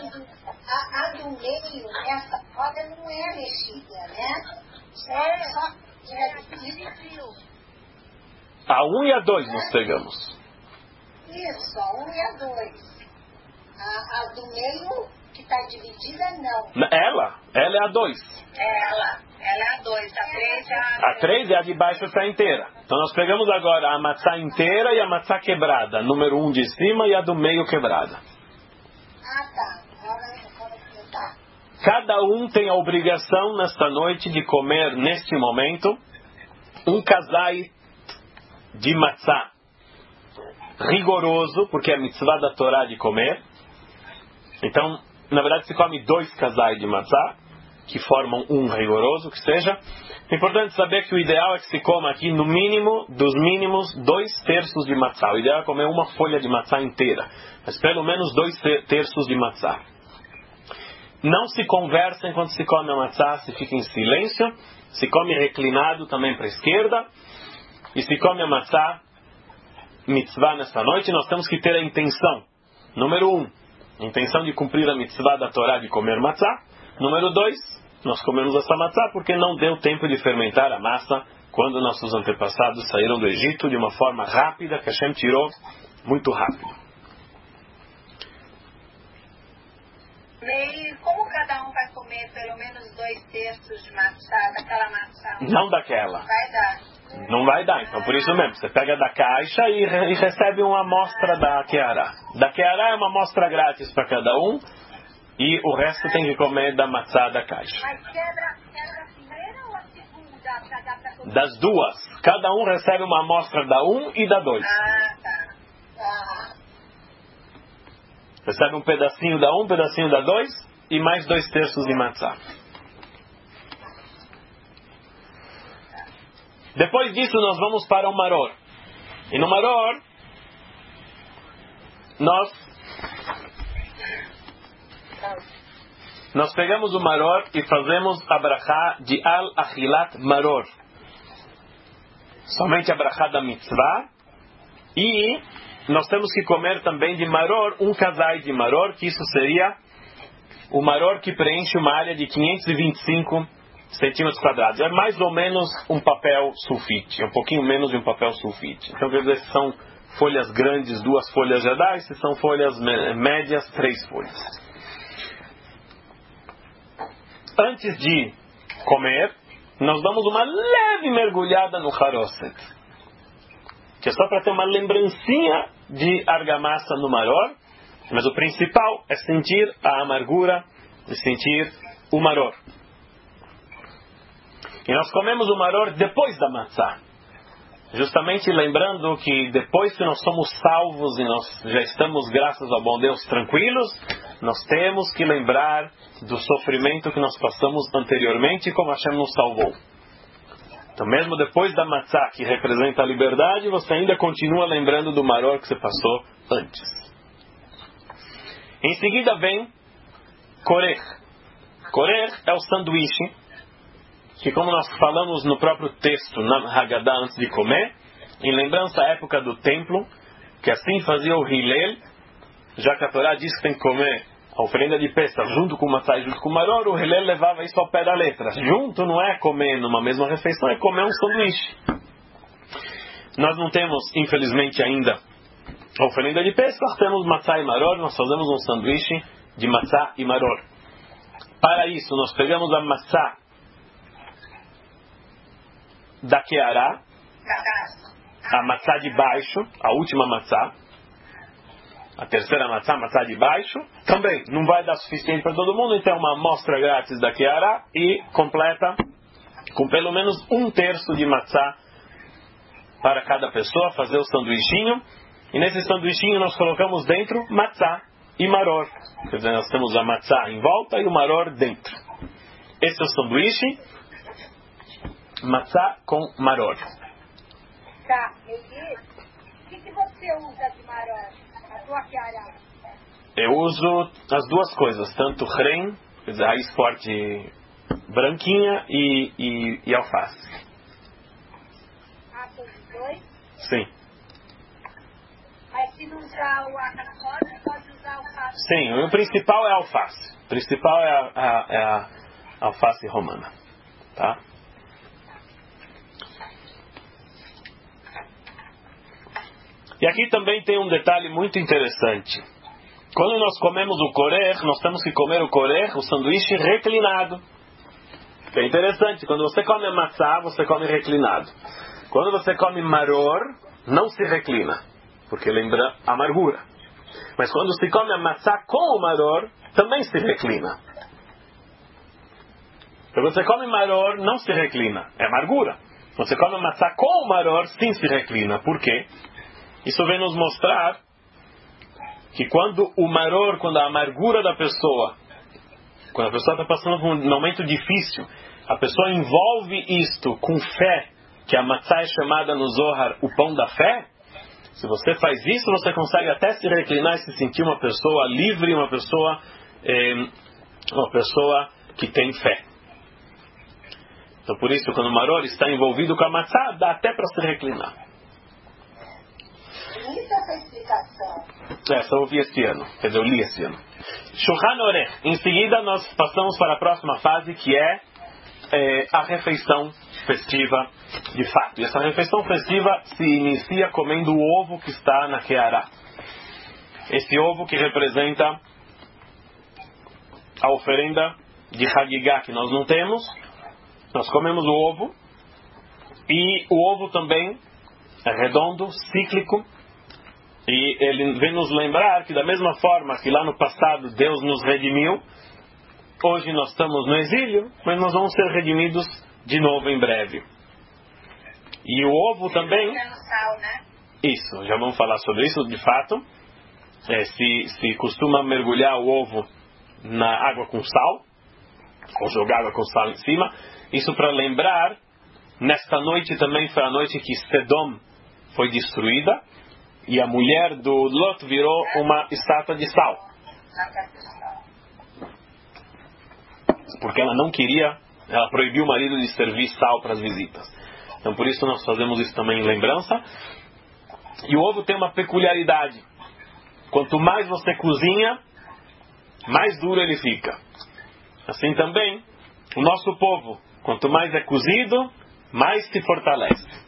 quando a do meio, essa roda não é mexida, né? A 1 e a 2 nós pegamos. Isso, a 1 e a 2. A do meio, que está dividida, não. Ela é a 2. Ela é a 2, a 3 é a... A 3 é a de baixo está inteira. Então nós pegamos agora a matzá inteira e a matzá quebrada. Número 1 de cima e a do meio quebrada. Tá. Tá. Cada um tem a obrigação nesta noite de comer, neste momento, um kazait de matzá rigoroso, porque é a mitzvah da Torá de comer. Então, na verdade, se come 2 kazait de matzá, que formam um rigoroso, que seja. É importante saber que o ideal é que se coma aqui, no mínimo, dos mínimos, 2/3 de matzá. O ideal é comer uma folha de matzá inteira, mas pelo menos 2/3 de matzá. Não se conversa enquanto se come a matzá, se fica em silêncio, se come reclinado também para a esquerda, e se come a matzá, mitzvah nesta noite, nós temos que ter a intenção. Número 1, a intenção de cumprir a mitzvah da Torá de comer matzá. Número 2, nós comemos essa matzá porque não deu tempo de fermentar a massa quando nossos antepassados saíram do Egito de uma forma rápida, que Hashem tirou muito rápido. E como cada um vai comer pelo menos 2/3 de matzá, daquela matzá? Não daquela. Vai dar. Não vai dar, então por isso mesmo, você pega da caixa e recebe uma amostra da Keará. Da Keará é uma amostra grátis para cada um, e o resto tem que comer da matzá da caixa. Mas quebra a primeira ou a segunda para dar para todo mundo? Das duas, cada um recebe uma amostra da 1 e da 2. Tá. Recebe um pedacinho da 1, um pedacinho da 2 e mais 2/3 de matzá. Depois disso nós vamos para o maror. E no maror nós pegamos o maror e fazemos a brachá de al-achilat maror. Somente a brachá da mitzvah. E nós temos que comer também de maror, um kazait de maror, que isso seria o maror que preenche uma área de 525 centímetros quadrados. É mais ou menos um papel sulfite, um pouquinho menos de um papel sulfite. Então quer dizer, se são folhas grandes, 2 folhas já dá, e se são folhas médias, 3 folhas. Antes de comer, nós damos uma leve mergulhada no haroset, que é só para ter uma lembrancinha de argamassa no maror, mas o principal é sentir a amargura e sentir o maror. E nós comemos o maror depois da matzá, justamente lembrando que depois que nós somos salvos e nós já estamos, graças ao bom Deus, tranquilos, nós temos que lembrar do sofrimento que nós passamos anteriormente e como Hashem nos salvou. Então mesmo depois da matzá, que representa a liberdade, você ainda continua lembrando do maror que você passou antes. Em seguida vem korech. Korech é o sanduíche, que como nós falamos no próprio texto, na Haggadah, antes de comer, em lembrança à época do templo, que assim fazia o Hillel, já que a Torá diz que tem que comer a oferenda de Pesach junto com o matzá e junto com o maror, o Hillel levava isso ao pé da letra. Junto não é comer numa mesma refeição, é comer um sanduíche. Nós não temos, infelizmente, ainda a oferenda de Pesach, temos matzá e maror, nós fazemos um sanduíche de matzá e maror. Para isso, nós pegamos a matzá da Keará, a matzá de baixo, a última matzá, a terceira matzá, matzá de baixo, também não vai dar suficiente para todo mundo, então uma amostra grátis da Keará e completa com pelo menos 1/3 de matzá para cada pessoa, fazer o sanduichinho, e nesse sanduichinho nós colocamos dentro matzá e maror, quer dizer, nós temos a matzá em volta e o maror dentro. Esse é o sanduíche, matzá com maror. Tá, o que você usa de maror? A tua Keará? Eu uso as duas coisas, tanto ren, quer dizer, raiz forte branquinha, e alface. São os dois? Sim. Mas se não usar o acaracose, pode usar o Sim, o principal é a alface. O principal é a alface romana. Tá? E aqui também tem um detalhe muito interessante. Quando nós comemos o korer, nós temos que comer o korer, o sanduíche, reclinado. É interessante, quando você come a matzá, você come reclinado. Quando você come maror, não se reclina, porque lembra amargura. Mas quando se come a matzá com o maror, também se reclina. Quando você come maror, não se reclina, é amargura. Quando você come a matzá com o maror, sim se reclina. Por quê? Isso vem nos mostrar que quando o maror, quando a amargura da pessoa, quando a pessoa está passando por um momento difícil, a pessoa envolve isto com fé, que a matzá é chamada no Zohar o pão da fé. Se você faz isso, você consegue até se reclinar e se sentir uma pessoa livre, uma pessoa que tem fé. Então por isso, quando o maror está envolvido com a matzá, dá até para se reclinar. Isso essa explicação. Essa eu ouvi este ano, quer dizer, eu li este ano. Shulchan Orech. Em seguida, nós passamos para a próxima fase, que é a refeição festiva de fato. E essa refeição festiva se inicia comendo o ovo que está na Keará. Esse ovo que representa a oferenda de Hagigah que nós não temos. Nós comemos o ovo. E o ovo também é redondo, cíclico. E ele vem nos lembrar que da mesma forma que lá no passado Deus nos redimiu, hoje nós estamos no exílio, mas nós vamos ser redimidos de novo em breve. E o ovo também... Isso, já vamos falar sobre isso de fato. Se costuma mergulhar o ovo na água com sal, ou jogar água com sal em cima, isso para lembrar, nesta noite também foi a noite que Sedom foi destruída, e a mulher do Lot virou uma estátua de sal. Porque ela não queria, ela proibiu o marido de servir sal para as visitas. Então por isso nós fazemos isso também em lembrança. E o ovo tem uma peculiaridade. Quanto mais você cozinha, mais duro ele fica. Assim também, o nosso povo, quanto mais é cozido, mais se fortalece.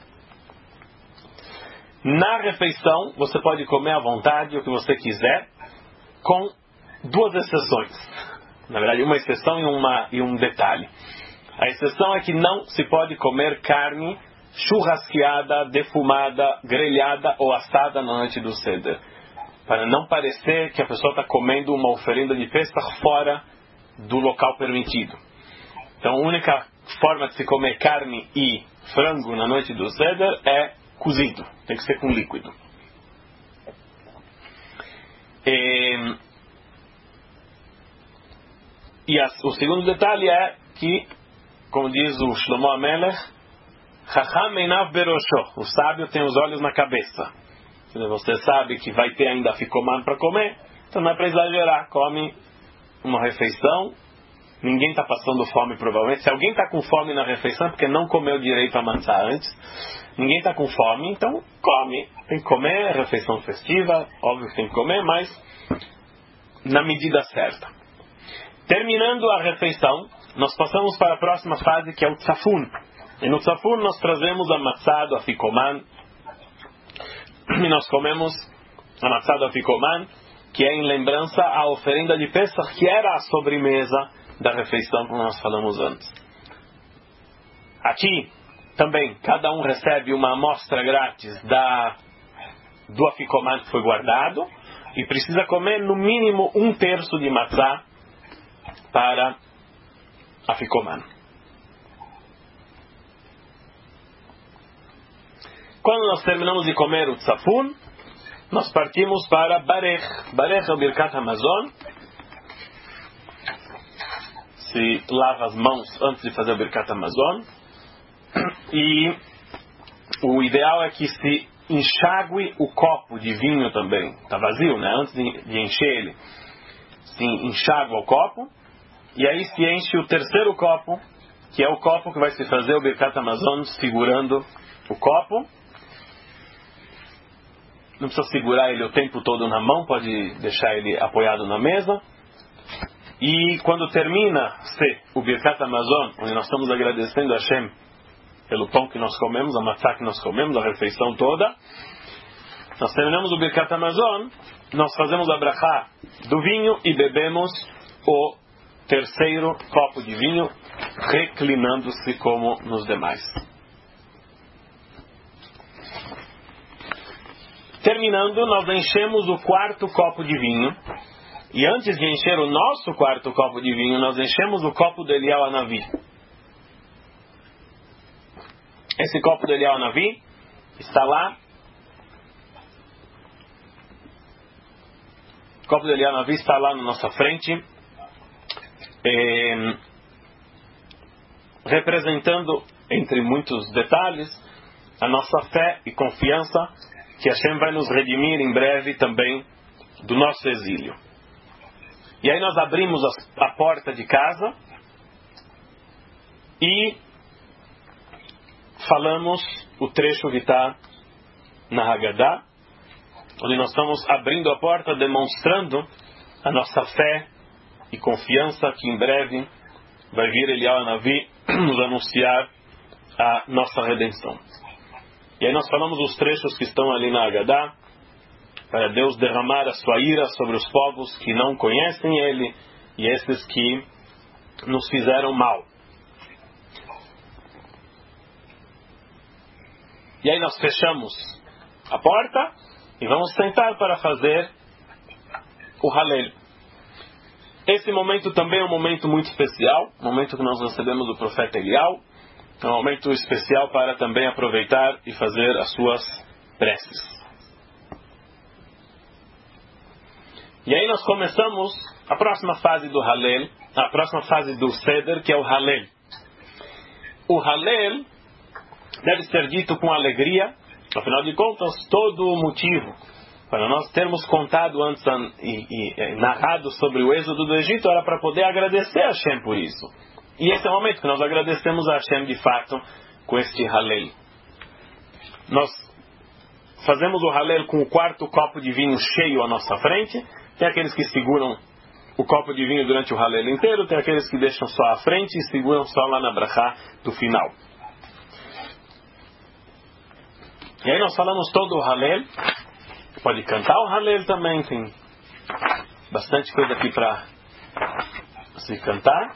Na refeição, você pode comer à vontade o que você quiser, com duas exceções. Na verdade, uma exceção e um detalhe. A exceção é que não se pode comer carne churrasqueada, defumada, grelhada ou assada na noite do Seder. Para não parecer que a pessoa está comendo uma oferenda de Pesach fora do local permitido. Então, a única forma de se comer carne e frango na noite do Seder é cozido, tem que ser com líquido. O segundo detalhe é que, como diz o Shlomo HaMelech, Chacham einav berosho, o sábio tem os olhos na cabeça. Você sabe que vai ter ainda ficomã para comer, então não é para exagerar, come uma refeição. Ninguém está passando fome provavelmente. Se alguém está com fome na refeição é porque não comeu direito a matzá antes. Ninguém está com fome, então come. Tem que comer, refeição festiva, óbvio que tem que comer, mas na medida certa. Terminando a refeição, nós passamos para a próxima fase, que é o tzafun. E no tzafun nós trazemos a matzá do afikoman. E nós comemos a matzá do afikoman, que é em lembrança à oferenda de Pesach, que era a sobremesa da refeição, como nós falamos antes. Aqui também, cada um recebe uma amostra grátis do afikoman que foi guardado e precisa comer no mínimo 1/3 de matzá para afikoman. Quando nós terminamos de comer o tzafun, nós partimos para Barech. Barech é o Birkat Hamazon. Se lava as mãos antes de fazer o Birkat Hamazon. E o ideal é que se enxague o copo de vinho também. Está vazio, né? Antes de encher ele, se enxaga o copo. E aí se enche o terceiro copo, que é o copo que vai se fazer o Birkat Hamazon segurando o copo. não precisa segurar ele o tempo todo na mão, pode deixar ele apoiado na mesa. E quando termina-se o Birkat Hamazon, onde nós estamos agradecendo a Hashem pelo pão que nós comemos, a matzá que nós comemos, a refeição toda, nós terminamos o Birkat Hamazon, nós fazemos a brachá do vinho e bebemos o terceiro copo de vinho, reclinando-se como nos demais. Terminando, nós enchemos o quarto copo de vinho. E antes de encher o nosso quarto copo de vinho, nós enchemos o copo do Eliyahu Hanavi. Esse copo do Eliyahu Hanavi está lá. O copo do Eliyahu Hanavi está lá na nossa frente, representando, entre muitos detalhes, a nossa fé e confiança que Hashem vai nos redimir em breve também do nosso exílio. E aí nós abrimos a porta de casa e falamos o trecho que está na Haggadah, onde nós estamos abrindo a porta, demonstrando a nossa fé e confiança que em breve vai vir Eliyahu Hanavi nos anunciar a nossa redenção. E aí nós falamos os trechos que estão ali na Haggadah, para Deus derramar a sua ira sobre os povos que não conhecem Ele e esses que nos fizeram mal. E aí nós fechamos a porta e vamos sentar para fazer o Halel. Esse momento também é um momento muito especial, um momento que nós recebemos do profeta Eliyahu, é um momento especial para também aproveitar e fazer as suas preces. E aí nós começamos a próxima fase do Halel, a próxima fase do Seder, que é o Halel. O Halel deve ser dito com alegria, afinal de contas, todo o motivo para nós termos contado antes e narrado sobre o êxodo do Egito era para poder agradecer a Hashem por isso. E esse é o momento que nós agradecemos a Hashem de fato com este Halel. Nós fazemos o Halel com o quarto copo de vinho cheio à nossa frente. Tem aqueles que seguram o copo de vinho durante o Halel inteiro, tem aqueles que deixam só à frente e seguram só lá na brachá do final. E aí nós falamos todo o Halel. Pode cantar o Halel também, tem bastante coisa aqui para se cantar.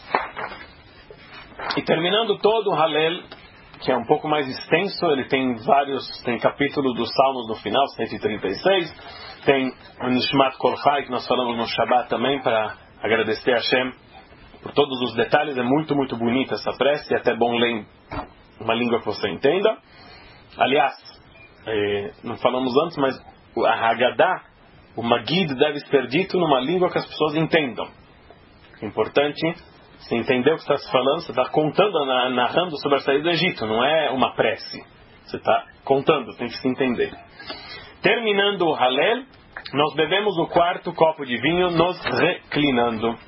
E terminando todo o Halel, que é um pouco mais extenso, ele tem capítulo dos Salmos no final, 136. Tem o Nishmat Kol Chai, que nós falamos no Shabbat também, para agradecer a Hashem por todos os detalhes. É muito, muito bonita essa prece, é até bom ler uma língua que você entenda. Aliás, não falamos antes, mas a Haggadah, o Magid deve ser dito numa língua que as pessoas entendam. É importante, você entender o que está se falando, você está contando, narrando sobre a saída do Egito, não é uma prece. Você está contando, tem que se entender. Terminando o Halel, nós bebemos o quarto copo de vinho, nos reclinando.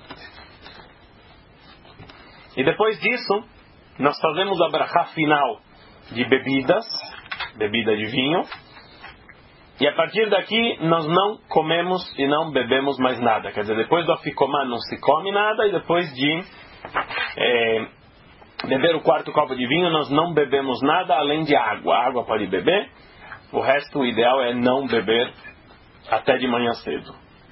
E depois disso, nós fazemos a brachá final de bebidas, bebida de vinho. E a partir daqui, nós não comemos e não bebemos mais nada. Quer dizer, depois do afikomá não se come nada, e depois de beber o quarto copo de vinho, nós não bebemos nada além de água. A água pode beber. O resto, o ideal é não beber até de manhã cedo.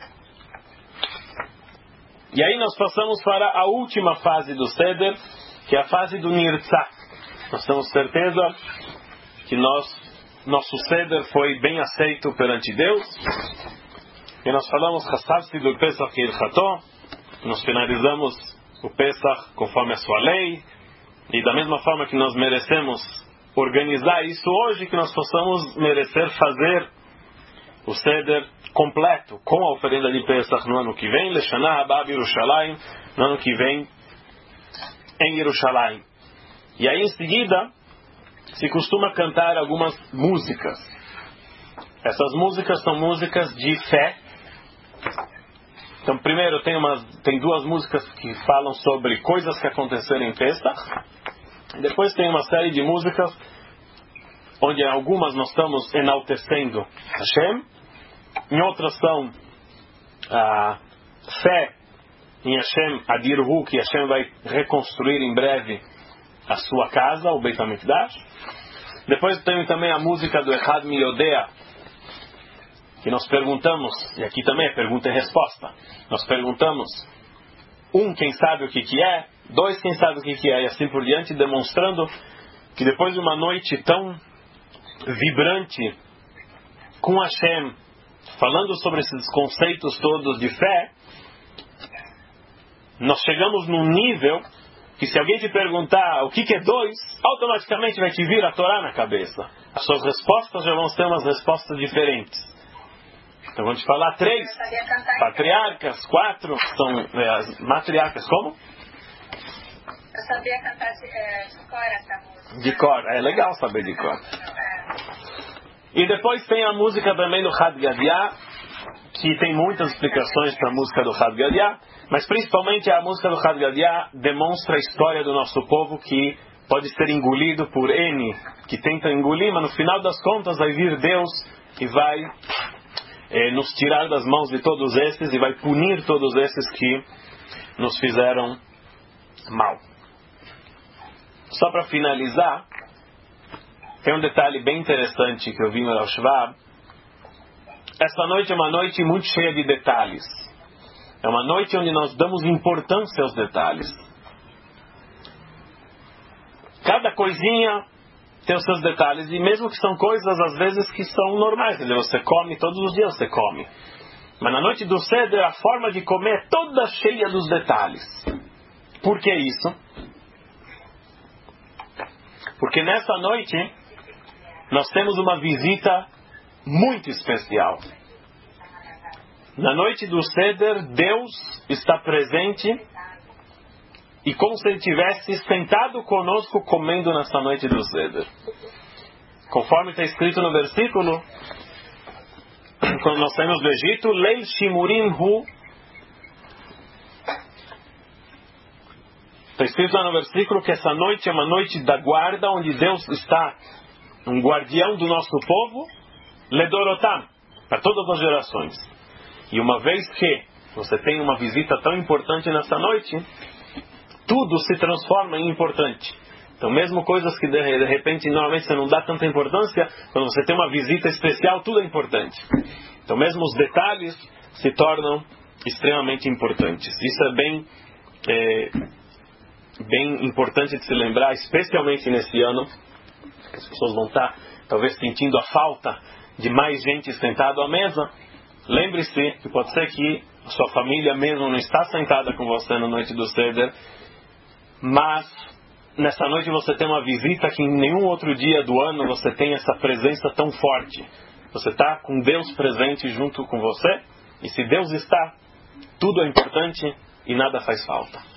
E aí nós passamos para a última fase do Seder, que é a fase do Nirtzah. Nós temos certeza que nosso Seder foi bem aceito perante Deus. E nós falamos Hassavsi do Pesach Ilcható. Nós finalizamos o Pesach conforme a sua lei. E da mesma forma que nós merecemos organizar isso hoje, que nós possamos merecer fazer o Seder completo, com a oferenda de Pesach no ano que vem, Leshanah Haba Yerushalayim, no ano que vem em Yerushalayim. E aí em seguida se costuma cantar algumas músicas. Essas músicas são músicas de fé. Então primeiro tem duas músicas que falam sobre coisas que aconteceram em Pesach. Depois tem uma série de músicas onde em algumas nós estamos enaltecendo Hashem, em outras são a fé em Hashem, Adirhu, que Hashem vai reconstruir em breve a sua casa, o Beit HaMikdash. Depois tem também a música do Echad Miyodea, que nós perguntamos, e aqui também é pergunta e resposta, nós perguntamos, quem sabe o que é, 2, quem sabe o que é, e assim por diante, demonstrando que depois de uma noite tão vibrante com Hashem, falando sobre esses conceitos todos de fé, nós chegamos num nível que se alguém te perguntar o que é 2, automaticamente vai te vir a Torá na cabeça. As suas respostas já vão ser umas respostas diferentes. Então vamos te falar 3 patriarcas, 4 são as matriarcas, como? Eu sabia cantar de cor essa música. De cor, é legal saber de cor. E depois tem a música também do Had Gadya, que tem muitas explicações para a música do Had Gadya, mas principalmente a música do Had Gadya demonstra a história do nosso povo que pode ser engolido por N, que tenta engolir, mas no final das contas vai vir Deus e vai nos tirar das mãos de todos esses e vai punir todos esses que nos fizeram mal. Só para finalizar, tem um detalhe bem interessante que eu vi no Rav Shvab. Essa noite é uma noite muito cheia de detalhes. É uma noite onde nós damos importância aos detalhes. Cada coisinha tem os seus detalhes, e mesmo que são coisas às vezes que são normais, quer dizer, você come todos os dias, você come. Mas na noite do Seder a forma de comer é toda cheia dos detalhes. Por que isso? Porque nessa noite nós temos uma visita muito especial. Na noite do Seder, Deus está presente e como se Ele estivesse sentado conosco comendo nessa noite do Seder. Conforme está escrito no versículo, quando nós saímos do Egito, Leil Shimurim Hu. Está escrito lá no versículo que essa noite é uma noite da guarda, onde Deus está um guardião do nosso povo, Ledorotam, para todas as gerações. E uma vez que você tem uma visita tão importante nessa noite, tudo se transforma em importante. Então mesmo coisas que de repente normalmente você não dá tanta importância, quando você tem uma visita especial, tudo é importante. Então mesmo os detalhes se tornam extremamente importantes. Isso é bem importante de se lembrar, especialmente nesse ano. As pessoas vão estar talvez sentindo a falta de mais gente sentada à mesa. Lembre-se que pode ser que a sua família mesmo não está sentada com você na noite do Seder, mas nessa noite você tem uma visita que em nenhum outro dia do ano você tem essa presença tão forte. Você está com Deus presente junto com você, e se Deus está, tudo é importante e nada faz falta.